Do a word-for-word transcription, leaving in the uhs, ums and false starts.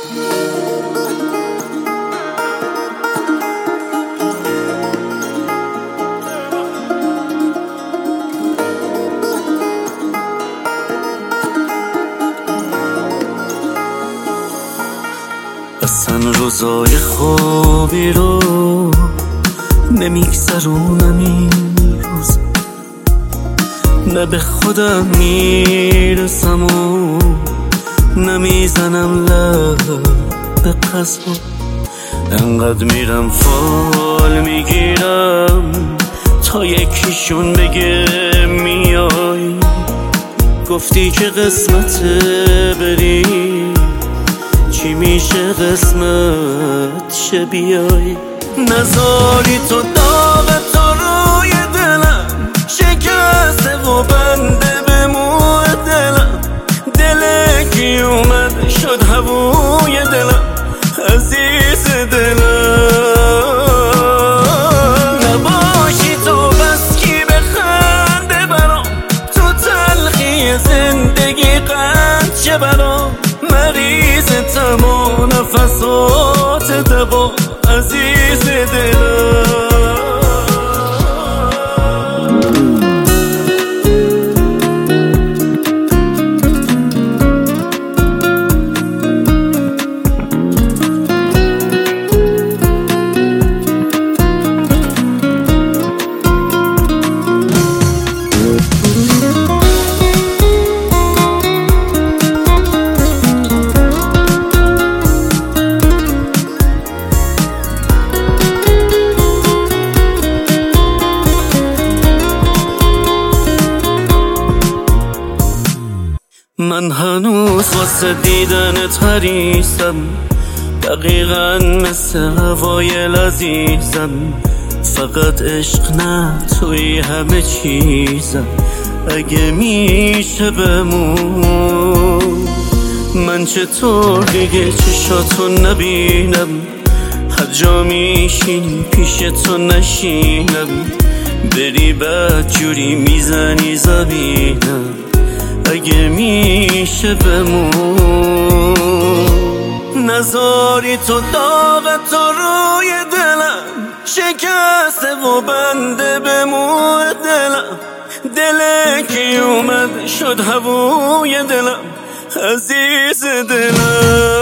اصلا روزای خوبی رو نمیگذرونم این روز، نه به خودم میرسم و نمیزنم لب به قصد، انقدر میرم فال میگیرم تا یکیشون بگه میای. گفتی که قسمته بری، چی میشه قسمت شه بیای. نذاری تو داغ تو روی دلم شکسته و بنده به موی دلم، دل کی اومد شد هووی دلم عزیز دلم. نباشی تو بس کی بخنده برام، تو تلخی زندگی قند شه برام، مریض تمام نفسات دوا عزیز دلم. من هنوز واسه دیدنت حریصم، دقیقا مثل هوای لذیذم، فقط عشق نه توی همه چیزم، اگه میشه بمون. من چطور دیگه چشاتو نبینم، هر جا میشینی پیش تو نشینم، بری بد جوری میزنی زبینم، اگه میشه بمون. نذاری تو داغ تو روی دلم شکسته و بنده به موی دلم، دل کی اومد شد هووی دلم عزیز دلم.